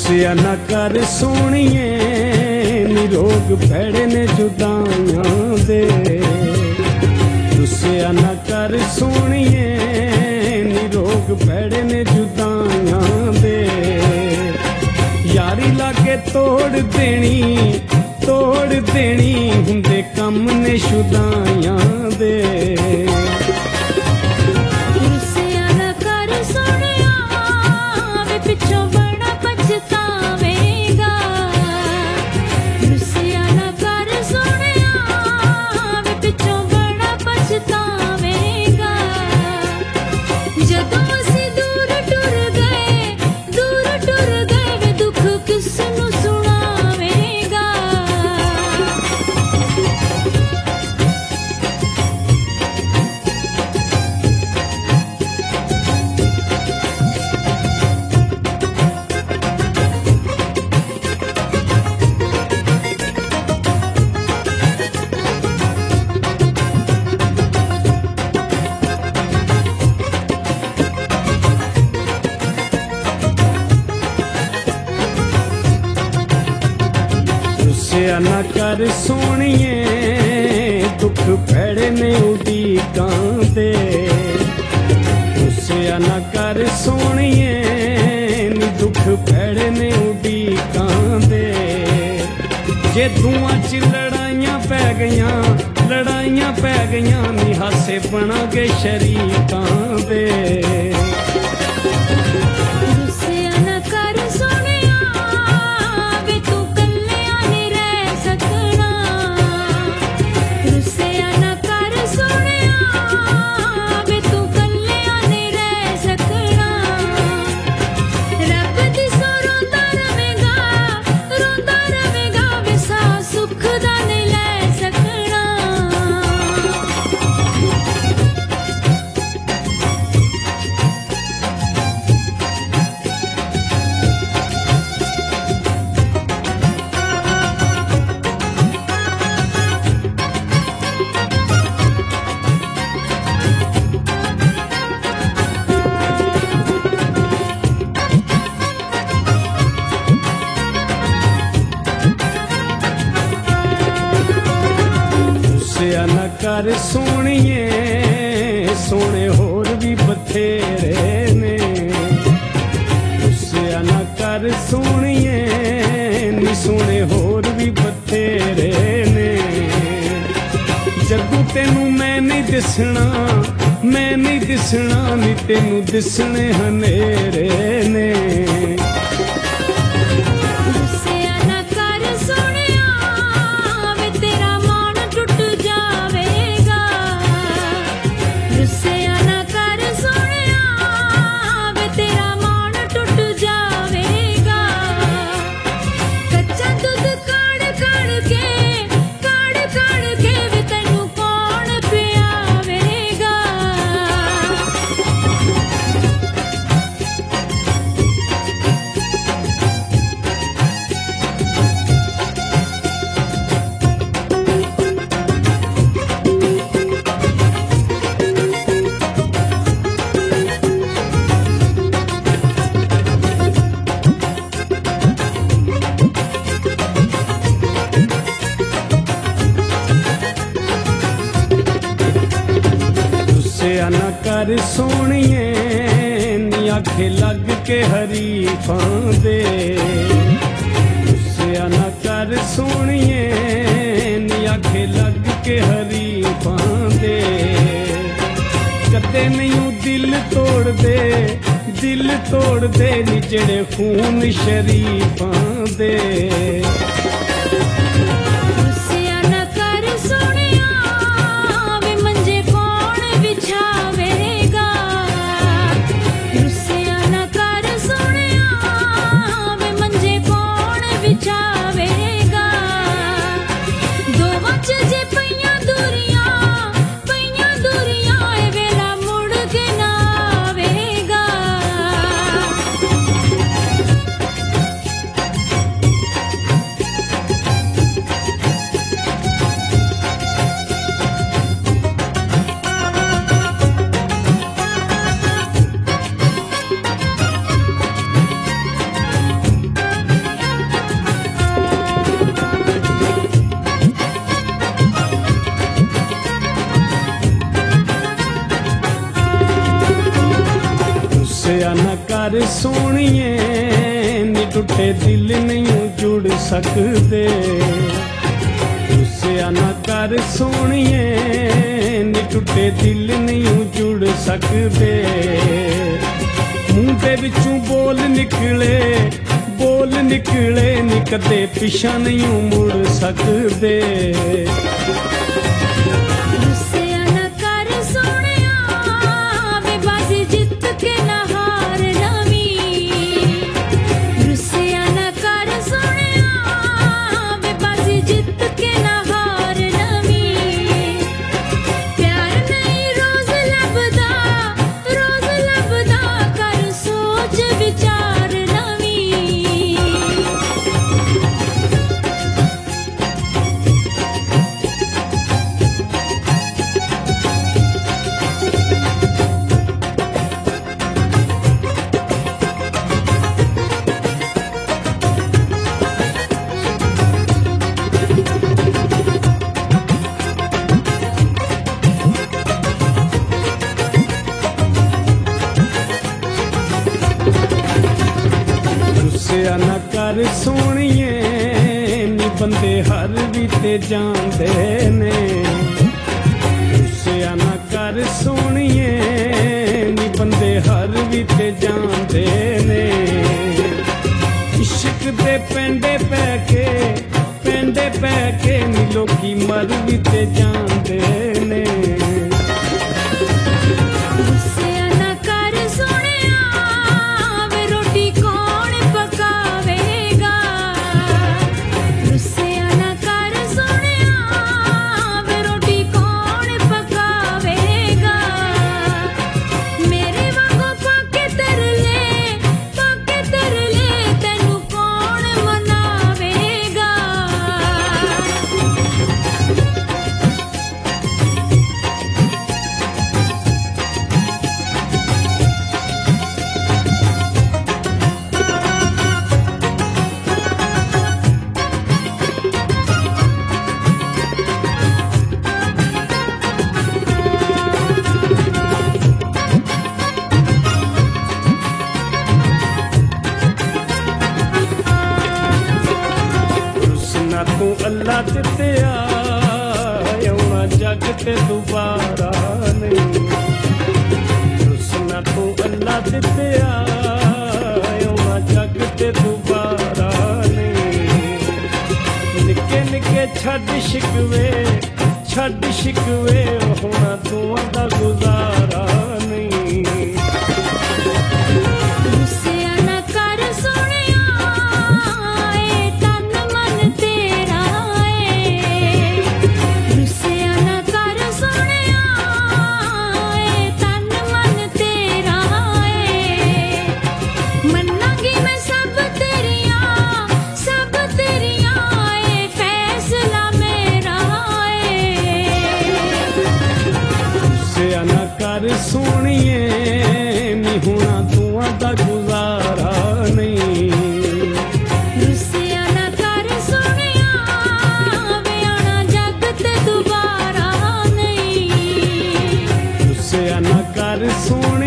रुसिया ना कर सोनिए निरोग भैड़े ने जुदाइयां दे। रुसिया ना कर सोनिए निरोग भैड़े ने जुदाइयां दे। यारी लागे तोड़ देनी हुंदे कम ने शुदाइयां दे। रुसिया ना कर सोनिए दुख भैड़े ने उड़ीकां दे। रुसिया ना कर सोनिए दुख भैड़े ने उड़ीकां दे। जे धुआं च लड़ाइयां पै गईयां नी हासे बना गए शरीकां दे। रुसिया ना कर सोनिए सोने होर भी बथेरे ने। रुसिया ना कर सोनिए नी सोने होर भी बथेरे ने। जदू तेनू मैं नहीं दिसना नी तेनू दिसने हनेरे ने। रुसिया ना कर सोनिए नी आखे लग के हरीफां दे। रुसिया ना कर सोनिए नी आखे लग के हरीफां दे। कदे नहीं दिल तोड़ दे नी जेड़े खून शरीफां दे। कर सोहणिए नी टुटे दिल नहीं जुड़ सकदे रुसिया ना कर सोहणिए नी टुटे दिल नहीं जुड़ सकदे मुंह दे विचों बोल निकले नी कदे पिछा नहीं मुड़ सकदे ना कर सोहणिए नी बंदे हर भी ते जांदे ने रुसिया ना कर सोहणिए नी बंदे हर भी ते जांदे ने इश्क दे पेंडे पै के नी लोकी मर भी ते जांदे ने तू अल्लाह ते आना जग ते दोबारा नहीं रुसना तू अल्लाह ते आना जग ते दोबारा नहीं निके निके छड़ शिकवे होना तू दा गुजारा नहीं कर सोहणिए नी होना तुआं दा गुजारा नहीं रुसिया ना कर सोहणिया वे आना जग ते दोबारा नहीं रुसिया ना कर सोहणिए